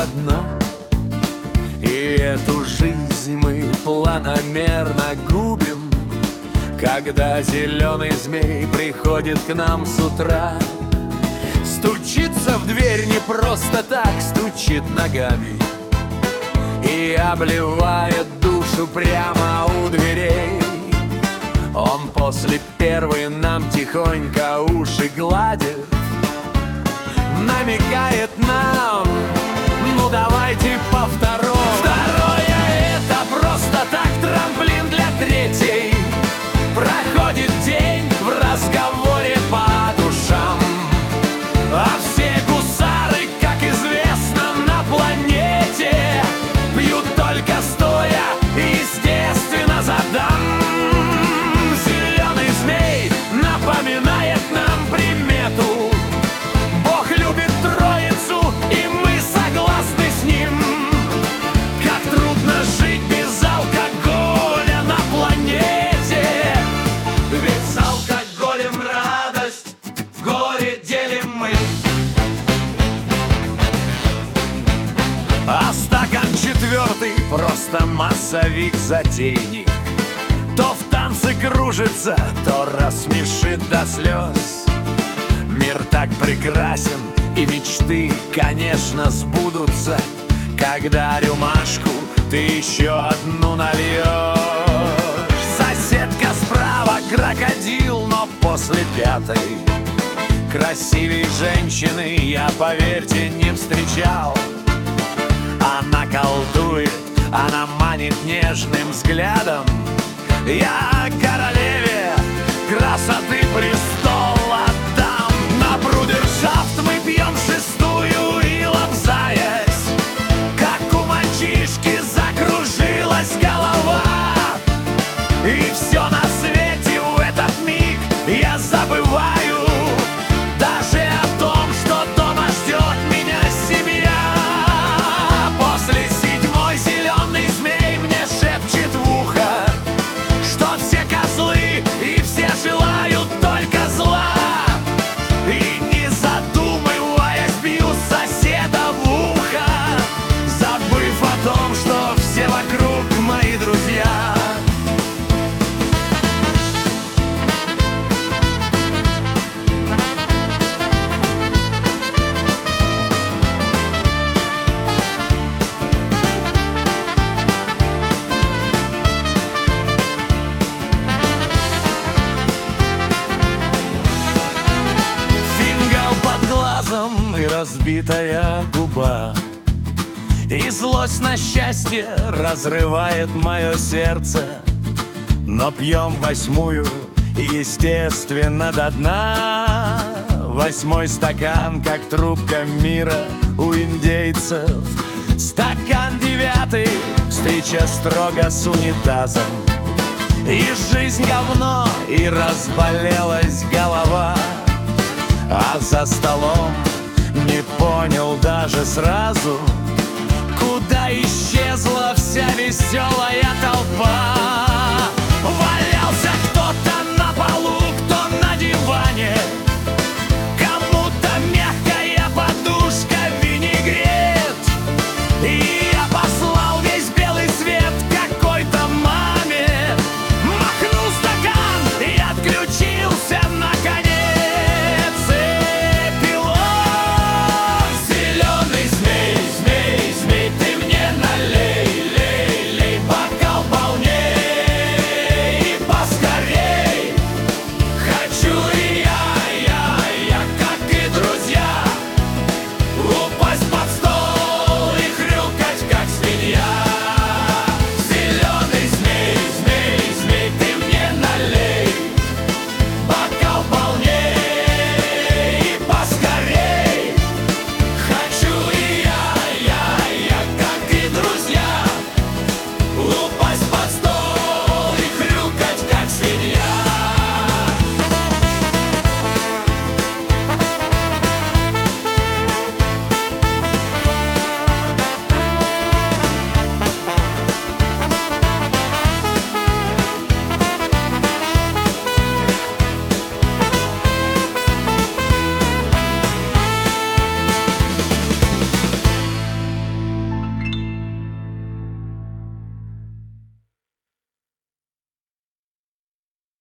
одна. И эту жизнь мы планомерно губим, когда зеленый змей приходит к нам с утра. Стучится в дверь не просто так, стучит ногами и обливает душу прямо у дверей. Он после первой нам тихонько уши гладит, намекает нам: ну давайте по второй. Второе — это просто так, трамплин для третьей. Проходит день в разговоре по душам, а все гусары, как известно, на планете пьют только стоя, естественно, задам. Зеленый змей напоминает нам примету: Бог любит троицу, и мы согласны с ним. Как трудно жить без алкоголя на планете, ведь с алкоголем радость в горе делим мы. А стакан четвертый — просто массовик-затейник. То в танце кружится, то рассмешит до слез. Мир так прекрасен, и мечты, конечно, сбудутся, когда рюмашку ты еще одну нальешь. Соседка справа — крокодил, но после пятой красивей женщины я, поверьте, не встречал. Она колдует, она манит нежным взглядом. Я королеве красоты престол отдам. На брудершафт мы пьем шестую и, лобзаясь, как у мальчишки закружилась голова. И все на свете в этот миг я забываю, даже о том, что дома ждет меня семья. После седьмой зеленый змей мне шепчет в ухо, что все козлы и все желают только зла. И не задумываясь, бью соседа в ухо, забыв о том, что все вокруг мои друзья. И разбитая губа, и злость на счастье разрывает мое сердце. Но пьем восьмую, естественно, до дна. Восьмой стакан, как трубка мира у индейцев. Стакан девятый, встреча строго с унитазом. И жизнь говно, и разболелась голова. А за столом не понял даже сразу, куда исчез